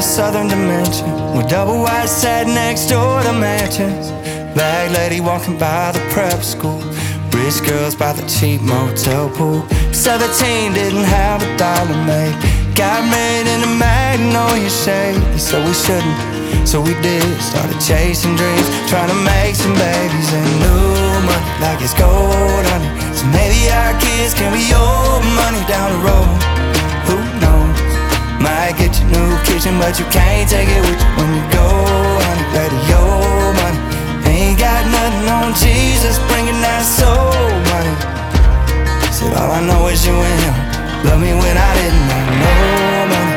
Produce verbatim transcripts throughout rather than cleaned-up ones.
a southern dimension, with double wide sat next door to mansions. Bag lady walking by the prep school, rich girls by the cheap motel pool. Seventeen, didn't have a dollar made, got married in a Magnolia shade. They said we shouldn't, so we did. Started chasing dreams, trying to make some babies, and new money like it's gold honey. So maybe our kids can be old money down the road. Who knows? Might get you new kitchen, but you can't take it with you when you go, honey. Radio money, ain't got nothing on Jesus, bringing that soul money. Said all I know is you and him, love me when I didn't have no money.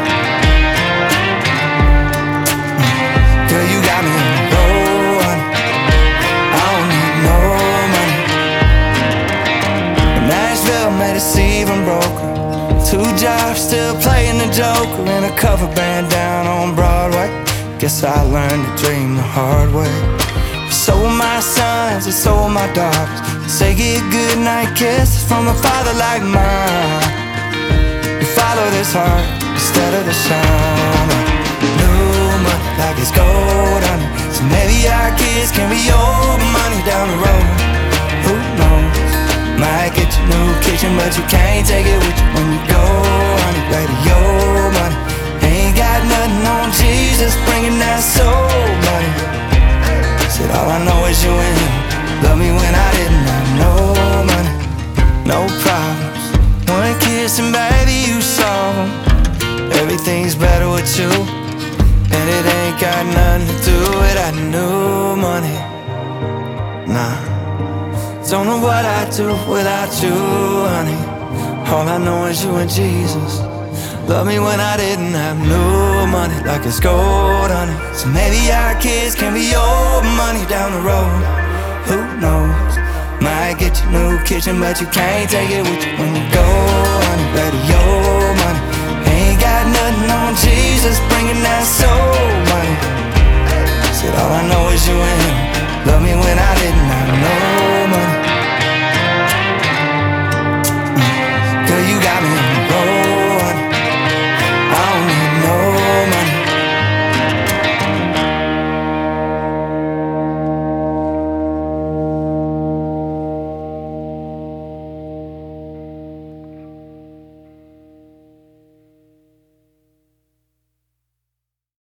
Girl, you got me on the road, honey. I don't need no money. But Nashville made us even broker. Two jobs, still playing the Joker in a cover band down on Broadway. Guess I learned to dream the hard way. So will my sons and so will my daughters. Say get good night kisses from a father like mine. You follow this heart instead of the sun. New money like it's gold honey. So maybe our kids can be old money down the road. Who knows? Might get you new kitchen, but you can't take it with you when you go, honey. Radio money, ain't got nothing on Jesus, bringing that soul money. Said all I know is you and him, love me when I didn't have no money. No problems, one kiss and baby you solve them. Everything's better with you, and it ain't got nothing to do with that new money. Nah, don't know what I'd do without you, honey. All I know is you and Jesus, love me when I didn't have no money, like it's gold, honey. So maybe our kids can be old money down the road. Who knows? Might get you new kitchen, but you can't take it with you when you go, honey. Radio money, ain't got nothing on Jesus, bringing that soul money. Said all I know is you and him, love me when I didn't have no